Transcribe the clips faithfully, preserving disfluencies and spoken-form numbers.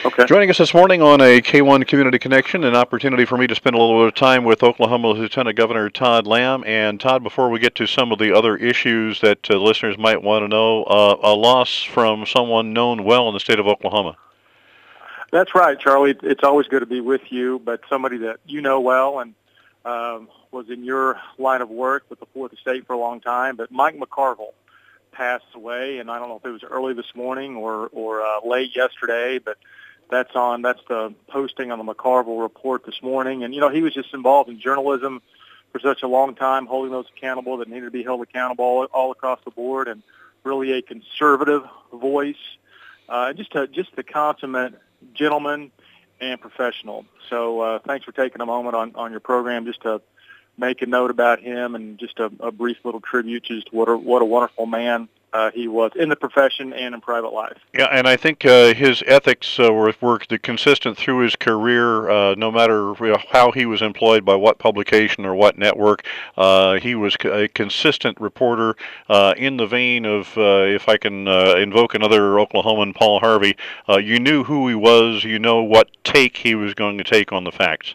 Okay. Joining us this morning on a K one Community Connection, an opportunity for me to spend a little bit of time with Oklahoma Lieutenant Governor Todd Lamb. And Todd, before we get to some of the other issues that uh, listeners might want to know, uh, a loss from someone known well in the state of Oklahoma. That's right, Charlie. It's always good to be with you, but somebody that you know well and um, was in your line of work with the Fourth Estate for a long time. But Mike McCarville passed away, and I don't know if it was early this morning or, or uh, late yesterday, but that's on. That's the posting on the McCarville report this morning. And, you know, he was just involved in journalism for such a long time, holding those accountable that needed to be held accountable all, all across the board, and really a conservative voice, uh, just a, just the consummate gentleman and professional. So uh, thanks for taking a moment on, on your program just to make a note about him and just a, a brief little tribute to just what a, what a wonderful man uh, he was in the profession and in private life. Yeah, and I think uh, his ethics uh, were, were consistent through his career, uh, no matter you know, how he was employed by what publication or what network. Uh, he was a consistent reporter uh, in the vein of, uh, if I can uh, invoke another Oklahoman, Paul Harvey, uh, you knew who he was, you know what take he was going to take on the facts.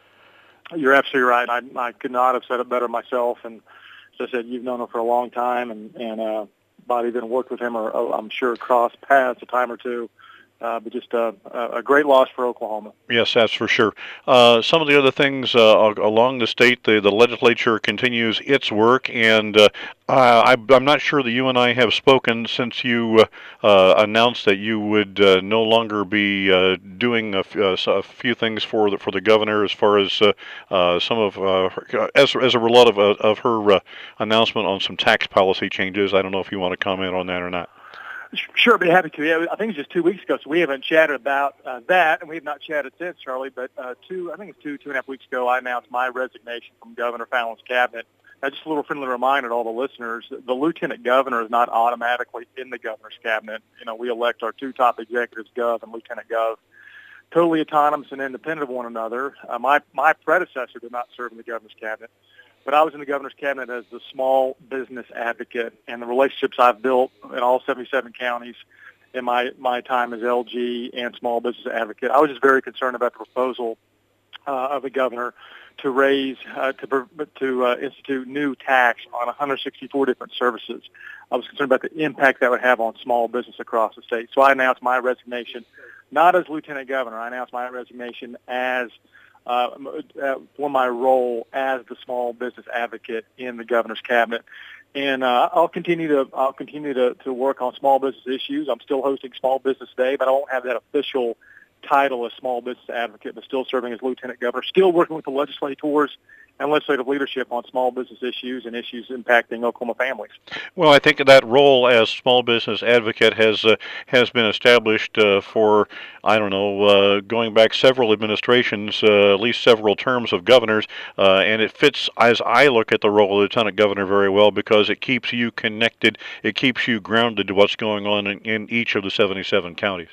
You're absolutely right. I, I could not have said it better myself. And as I said, you've known him for a long time, and, and uh, Bobby even worked with him, or uh, I'm sure crossed paths a time or two. Uh, but just a, a great loss for Oklahoma. Yes, that's for sure. Uh, some of the other things uh, along the state, the, the legislature continues its work, and uh, I, I'm not sure that you and I have spoken since you uh, uh, announced that you would uh, no longer be uh, doing a, f- uh, a few things for the for the governor, as far as uh, uh, some of uh, her, as as a result of uh, of her uh, announcement on some tax policy changes. I don't know if you want to comment on that or not. Sure, be happy to. Yeah, I think it was just two weeks ago, so we haven't chatted about uh, that, and we have not chatted since, Charlie. But uh, two, I think it's two, two and a half weeks ago, I announced my resignation from Governor Fallon's cabinet. Uh, just a little friendly reminder to all the listeners: the lieutenant governor is not automatically in the governor's cabinet. You know, we elect our two top executives, Gov and Lieutenant Gov, totally autonomous and independent of one another. Uh, my my predecessor did not serve in the governor's cabinet. But I was in the governor's cabinet as the small business advocate, and the relationships I've built in all seventy-seven counties in my, my time as L G and small business advocate. I was just very concerned about the proposal uh, of the governor to raise, uh, to to uh, institute new tax on one hundred sixty-four different services. I was concerned about the impact that would have on small business across the state. So I announced my resignation, not as lieutenant governor. I announced my resignation as Uh, uh, for my role as the small business advocate in the governor's cabinet, and uh, I'll continue to I'll continue to, to work on small business issues. I'm still hosting Small Business Day, but I won't have that official title as small business advocate, but still serving as lieutenant governor, still working with the legislators and legislative leadership on small business issues and issues impacting Oklahoma families. Well, I think that role as small business advocate has uh, has been established uh, for, I don't know, uh, going back several administrations, uh, at least several terms of governors, uh, and it fits, as I look at the role of lieutenant governor, very well, because it keeps you connected, it keeps you grounded to what's going on in, in each of the seventy-seven counties.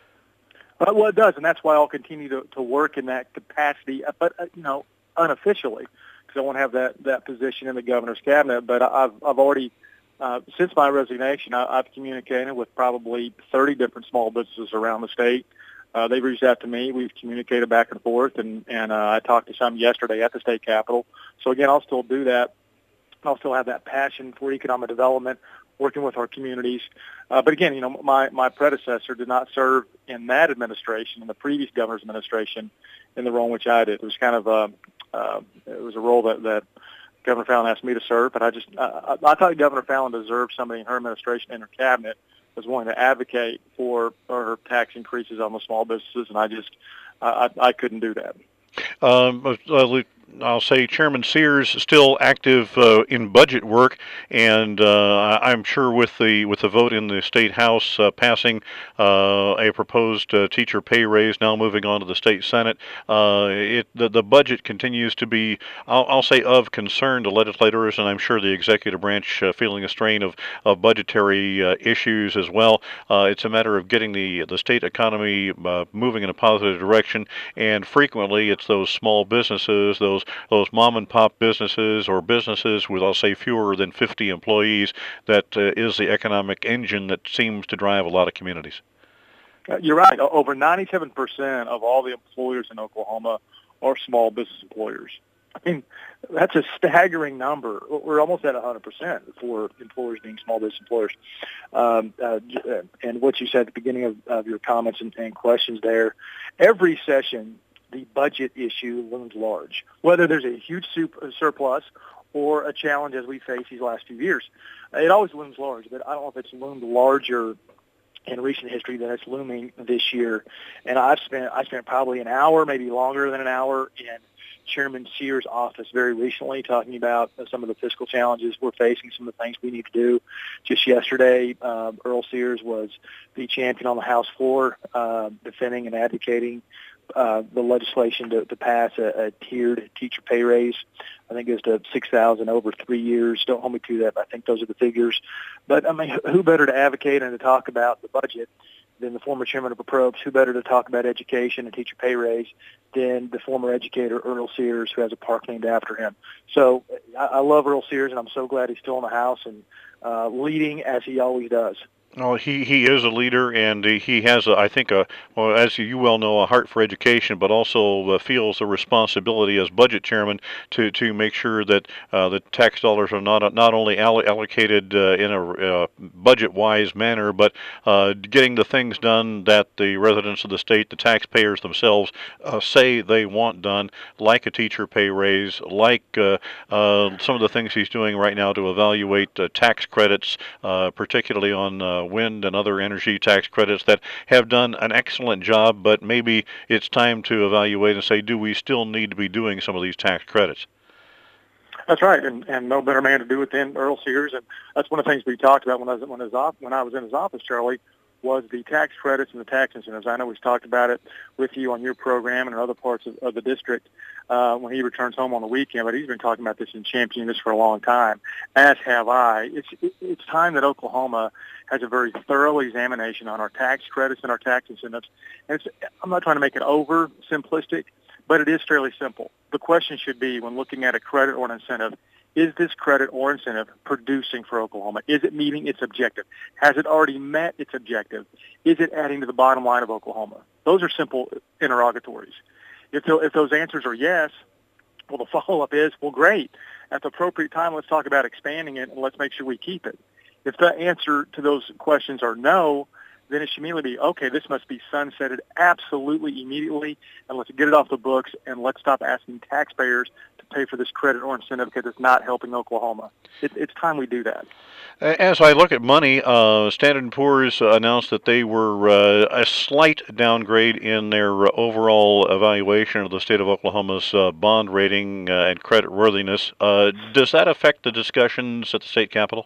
Uh, well, it does, and that's why I'll continue to, to work in that capacity, but, uh, you know, unofficially, because I won't have that, that position in the governor's cabinet. But I've I've already, uh, since my resignation, I, I've communicated with probably thirty different small businesses around the state. Uh, they've reached out to me. We've communicated back and forth, and, and uh, I talked to some yesterday at the state capitol. So, again, I'll still do that. I'll still have that passion for economic development, working with our communities. Uh, but again, you know, my, my predecessor did not serve in that administration, in the previous governor's administration, in the role in which I did. It was kind of a, uh, it was a role that, that Governor Fallon asked me to serve, but I just, uh, I, I thought Governor Fallon deserved somebody in her administration and her cabinet was willing to advocate for, for her tax increases on the small businesses, and I just, uh, I, I couldn't do that. Um, uh, I'll say Chairman Sears is still active uh, in budget work, and uh, I'm sure with the with the vote in the state house uh, passing uh, a proposed uh, teacher pay raise, now moving on to the state senate, uh, it the, the budget continues to be, I'll, I'll say, of concern to legislators, and I'm sure the executive branch uh, feeling a strain of of budgetary uh, issues as well. Uh, it's a matter of getting the the state economy uh, moving in a positive direction, and frequently it's those small businesses, those those mom and pop businesses or businesses with, I'll say, fewer than fifty employees that uh, is the economic engine that seems to drive a lot of communities. Uh, you're right. O- Over ninety-seven percent of all the employers in Oklahoma are small business employers. I mean, that's a staggering number. We're almost at one hundred percent for employers being small business employers. Um, uh, and what you said at the beginning of, of your comments and, and questions there, every session, the budget issue looms large, whether there's a huge super, surplus or a challenge as we face these last few years. It always looms large, but I don't know if it's loomed larger in recent history than it's looming this year. And I've spent I spent probably an hour, maybe longer than an hour, in Chairman Sears' office very recently talking about uh, some of the fiscal challenges we're facing, some of the things we need to do. Just yesterday, uh, Earl Sears was the champion on the House floor, uh, defending and advocating uh, the legislation to, to pass a, a tiered teacher pay raise. I think it goes to six thousand dollars over three years. Don't hold me to that, but I think those are the figures. But, I mean, who better to advocate and to talk about the budget than the former chairman of APROPS? Who better to talk about education and teacher pay raise than the former educator, Earl Sears, who has a park named after him? So I, I love Earl Sears, and I'm so glad he's still in the House and uh, leading as he always does. Well, he, he is a leader, and he has, a, I think, a well, as you well know, a heart for education, but also uh, feels a responsibility as budget chairman to, to make sure that uh, the tax dollars are not not only allo- allocated uh, in a uh, budget-wise manner, but uh, getting the things done that the residents of the state, the taxpayers themselves, uh, say they want done, like a teacher pay raise, like uh, uh, some of the things he's doing right now to evaluate uh, tax credits, uh, particularly on uh, wind and other energy tax credits that have done an excellent job, but maybe it's time to evaluate and say, do we still need to be doing some of these tax credits? That's right, and, and no better man to do it than Earl Sears. And that's one of the things we talked about when I was when, his op- when I was in his office, Charlie, was the tax credits and the tax incentives. I know we've talked about it with you on your program and in other parts of, of the district uh, when he returns home on the weekend, but he's been talking about this and championing this for a long time, as have I. It's, it, it's time that Oklahoma has a very thorough examination on our tax credits and our tax incentives. And it's, I'm not trying to make it over simplistic, but it is fairly simple. The question should be, when looking at a credit or an incentive, is this credit or incentive producing for Oklahoma? Is it meeting its objective? Has it already met its objective? Is it adding to the bottom line of Oklahoma? Those are simple interrogatories. If, if those answers are yes, well, the follow-up is, well, great. At the appropriate time, let's talk about expanding it, and let's make sure we keep it. If the answer to those questions are no, then it should immediately be, okay, this must be sunsetted absolutely immediately, and let's get it off the books, and let's stop asking taxpayers to pay for this credit or incentive because it's not helping Oklahoma. It, it's time we do that. As I look at money, uh, Standard and Poor's announced that they were uh, a slight downgrade in their uh, overall evaluation of the state of Oklahoma's uh, bond rating uh, and credit worthiness. Uh, does that affect the discussions at the state capitol?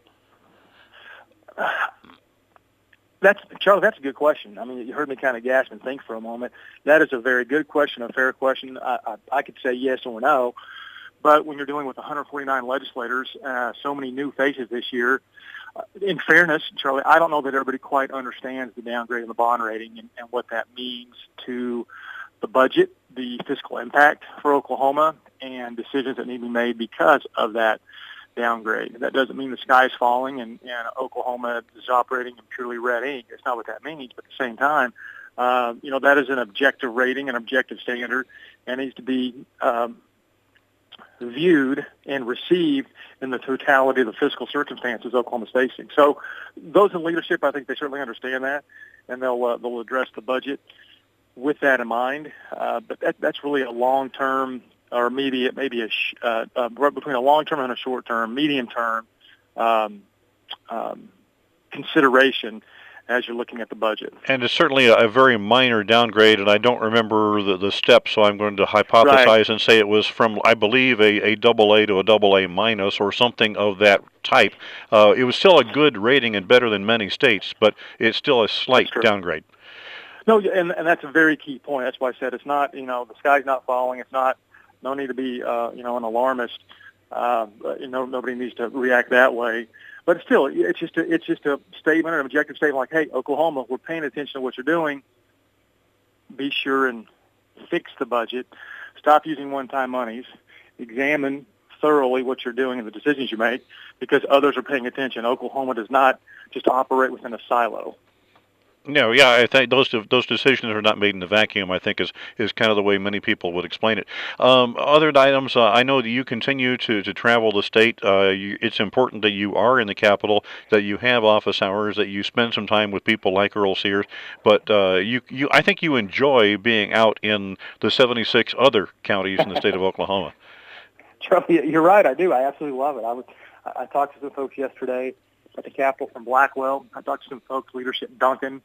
Uh, That's Charlie. That's a good question. I mean, you heard me kind of gasp and think for a moment. That is a very good question, a fair question. I, I, I could say yes or no, but when you're dealing with one hundred forty-nine legislators, uh, so many new faces this year, uh, in fairness, Charlie, I don't know that everybody quite understands the downgrade in the bond rating and, and what that means to the budget, the fiscal impact for Oklahoma, and decisions that need to be made because of that downgrade. That doesn't mean the sky's falling and, and Oklahoma is operating in purely red ink. It's not what that means. But at the same time, uh, you know, that is an objective rating, an objective standard, and needs to be um, viewed and received in the totality of the fiscal circumstances Oklahoma's facing. So those in leadership, I think they certainly understand that, and they'll uh, they'll address the budget with that in mind. Uh, but that, that's really a long-term or immediate, maybe a sh- uh, uh, between a long-term and a short-term, medium-term um, um, consideration as you're looking at the budget. And it's certainly a, a very minor downgrade, and I don't remember the, the steps, so I'm going to hypothesize right. and say it was from, I believe, a, a double A to a double A minus or something of that type. Uh, it was still a good rating and better than many states, but it's still a slight downgrade. No, and, and that's a very key point. That's why I said it's not, you know, the sky's not falling. It's not, no need to be, uh, you know, an alarmist. Uh, you know, nobody needs to react that way. But still, it's just a, it's just a statement, an objective statement like, hey, Oklahoma, we're paying attention to what you're doing. Be sure and fix the budget. Stop using one-time monies. Examine thoroughly what you're doing and the decisions you make because others are paying attention. Oklahoma does not just operate within a silo. No, yeah, I think those those decisions are not made in a vacuum. I think is is kind of the way many people would explain it. Um, other items, uh, I know that you continue to, to travel the state. Uh, you, it's important that you are in the capital, that you have office hours, that you spend some time with people like Earl Sears. But uh, you you I think you enjoy being out in the seventy-six other counties in the state of Oklahoma. Charlie, you're right. I do. I absolutely love it. I was. I I talked to some folks yesterday at the Capitol from Blackwell. I talked to some folks, leadership in Duncan.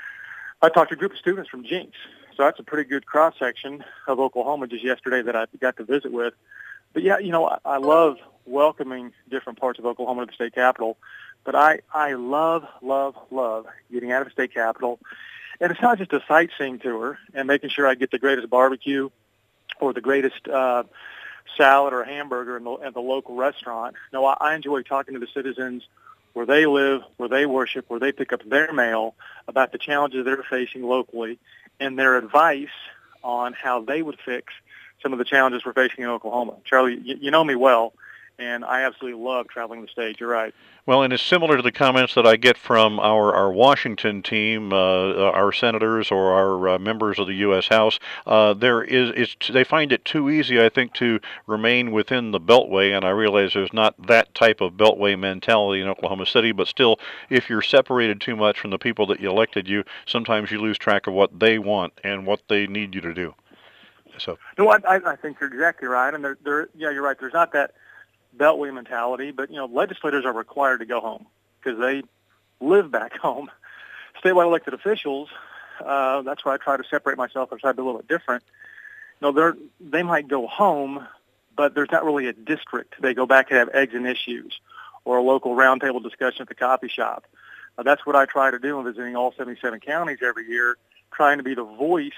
I talked to a group of students from Jinx. So that's a pretty good cross-section of Oklahoma just yesterday that I got to visit with. But, yeah, you know, I, I love welcoming different parts of Oklahoma to the state capitol. But I, I love, love, love getting out of the state capitol. And it's not just a sightseeing tour and making sure I get the greatest barbecue or the greatest uh, salad or a hamburger in the, at the local restaurant. No, I, I enjoy talking to the citizens where they live, where they worship, where they pick up their mail about the challenges they're facing locally and their advice on how they would fix some of the challenges we're facing in Oklahoma. Charlie, you, you know me well, and I absolutely love traveling the state. You're right. Well, and it's similar to the comments that I get from our, our Washington team, uh, our senators or our uh, members of the U S House. Uh, there is, it's, they find it too easy, I think, to remain within the Beltway, and I realize there's not that type of Beltway mentality in Oklahoma City, but still, if you're separated too much from the people that elected you, sometimes you lose track of what they want and what they need you to do. So. No, I, I think you're exactly right, and there, there, yeah, you're right. There's not that Beltway mentality, but, you know, legislators are required to go home because they live back home. Statewide elected officials, uh, that's where I try to separate myself or try to be a little bit different. You know, they're, they might go home, but there's not really a district. They go back and have eggs and issues or a local roundtable discussion at the coffee shop. Uh, that's what I try to do in visiting all seventy-seven counties every year, trying to be the voice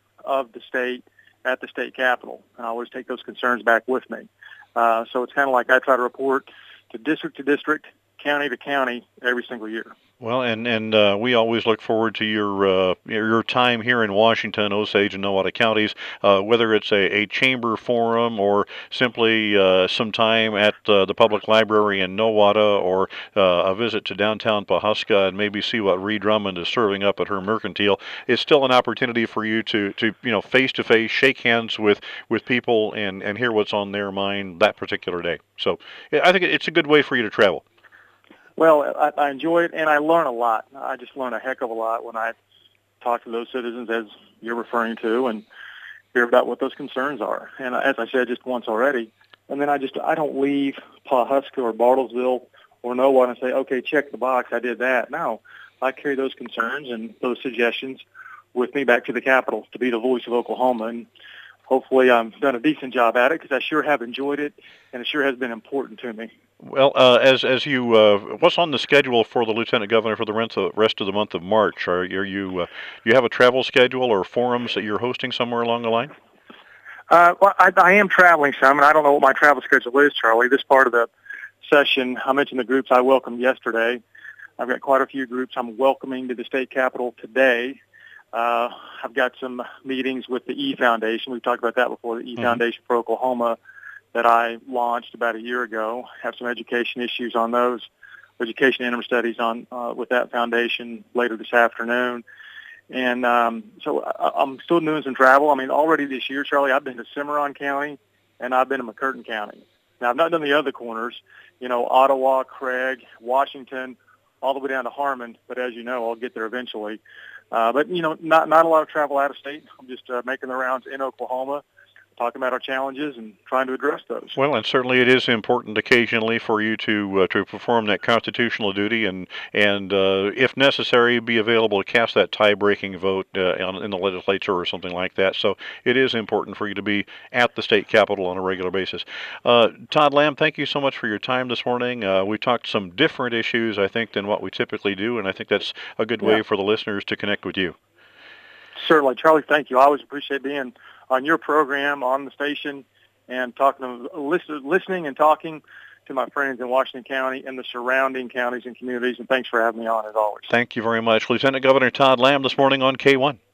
of the state at the state capitol. And I always take those concerns back with me. Uh, so it's kind of like I try to report to district to district, county to county every single year. Well, and and uh, we always look forward to your uh, your time here in Washington, Osage, and Nowata counties, uh, whether it's a, a chamber forum or simply uh, some time at uh, the public library in Nowata, or uh, a visit to downtown Pawhuska and maybe see what Ree Drummond is serving up at her mercantile. It's still an opportunity for you to, to you know, face to face, shake hands with, with people and, and hear what's on their mind that particular day. So I think it's a good way for you to travel. Well, I, I enjoy it, and I learn a lot. I just learn a heck of a lot when I talk to those citizens, as you're referring to, and hear about what those concerns are. And as I said just once already, and then I just I don't leave Pawhuska or Bartlesville or Nowata and say, okay, check the box, I did that. No, I carry those concerns and those suggestions with me back to the Capitol to be the voice of Oklahoma. And hopefully I've done a decent job at it because I sure have enjoyed it, and it sure has been important to me. Well, uh, as as you, uh, what's on the schedule for the Lieutenant Governor for the rest of the month of March? Are, are you, uh, you have a travel schedule or forums that you're hosting somewhere along the line? Uh, well, I, I am traveling some, and I don't know what my travel schedule is, Charlie. This part of the session, I mentioned the groups I welcomed yesterday. I've got quite a few groups I'm welcoming to the state capitol today. Uh, I've got some meetings with the E Foundation. We've talked about that before, the E mm-hmm. Foundation for Oklahoma, that I launched about a year ago. Have some education issues on those, education interim studies on uh, with that foundation later this afternoon. And um, so I, I'm still doing some travel. I mean, already this year, Charlie, I've been to Cimarron County and I've been to McCurtain County. Now, I've not done the other corners, you know, Ottawa, Craig, Washington, all the way down to Harmon. But as you know, I'll get there eventually. Uh, but, you know, not, not a lot of travel out of state. I'm just uh, making the rounds in Oklahoma, talking about our challenges and trying to address those. Well, and certainly it is important occasionally for you to uh, to perform that constitutional duty and, and uh, if necessary, be available to cast that tie-breaking vote uh, in the legislature or something like that. So it is important for you to be at the state capitol on a regular basis. Uh, Todd Lamb, thank you so much for your time this morning. Uh, we talked some different issues, I think, than what we typically do, and I think that's a good way yeah. for the listeners to connect with you. Certainly. Charlie, thank you. I always appreciate being on your program, on the station, and talking, to, listening and talking to my friends in Washington County and the surrounding counties and communities. And thanks for having me on, as always. Thank you very much. Lieutenant Governor Todd Lamb this morning on K one.